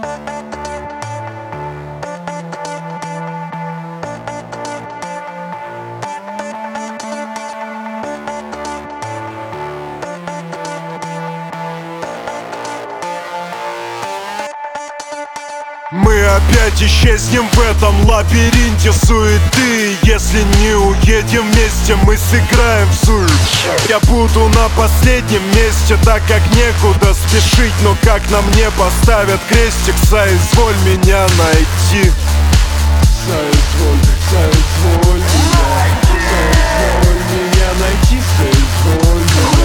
Мы опять исчезнем в этом лабиринте суеты. Если не уедем вместе, мы сыграем в сует. Я буду на последнем месте, так как некуда спешить. Но как на мне поставят крестик, соизволь меня найти. Соизволь меня найти, соизволь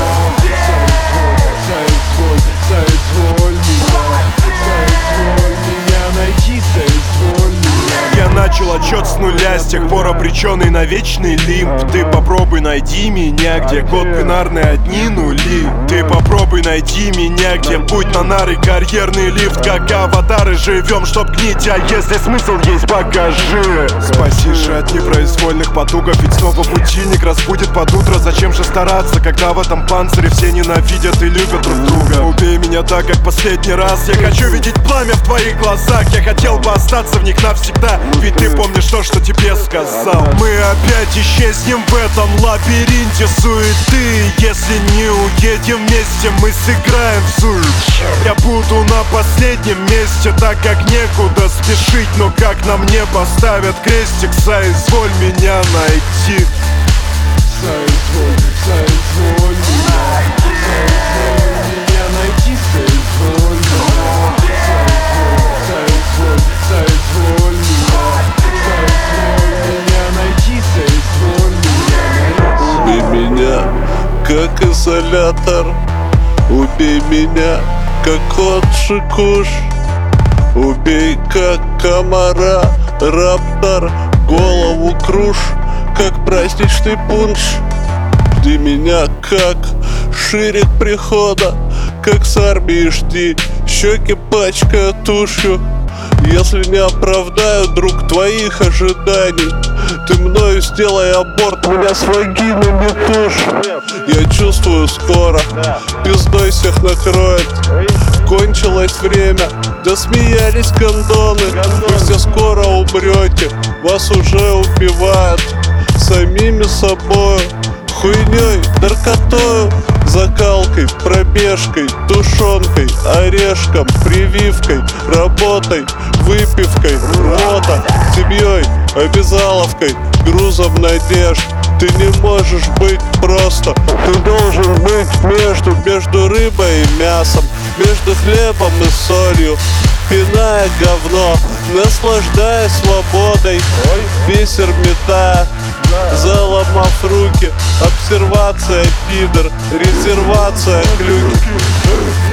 меня найти, соизволь меня. Я начал отчет с нуля, с тех пор обреченный на вечный лимб. Ты попробуй найди меня, где код бинарный одни нули. Ты попробуй найди меня, где путь на нары, карьерный лифт. Как аватары живем, чтоб гнить, а если смысл есть, покажи. Спаси же от непроизвольных потугов, ведь снова будильник разбудит под утро. Зачем же стараться, когда в этом панцире все ненавидят и любят друг друга? Убей меня так, как последний раз. Я хочу видеть пламя в твоих глазах. Я хотел бы остаться в них навсегда, ведь ты помнишь то, что тебе сказал. Мы опять исчезнем в этом лабиринте суеты. Если не уедем вместе, мы сыграем в сует. Я буду на последнем месте, так как некуда спешить. Но как на мне поставят крестик, соизволь меня найти. Соизволь меня найти, соизволь меня найти, соизволь меня. Убей меня, как изолятор. Убей меня, как отжиг уж. Убей, как комара, раптор. Голову крушь, как праздничный пунш. Жди меня, как ширик прихода. Как с армии жди, щеки пачкая тушью. Если не оправдаю, друг, твоих ожиданий, ты мною сделай аборт, меня с вагины не тушь. Я чувствую, скоро пиздой всех накроет. Кончилось время, да смеялись гондоны. Вы все скоро умрете, вас уже убивают самими собою. Хуйней, наркотою, закалкой, пробежкой, тушенкой, орешком, прививкой, работой, выпивкой, рвота, семьей, обязаловкой, грузом надежд. Ты не можешь быть просто, ты должен быть между рыбой и мясом, между хлебом и солью, пиная говно, наслаждаясь свободой, бисер метая, заломав руки. Обсервация, пидор, резервация, глюки.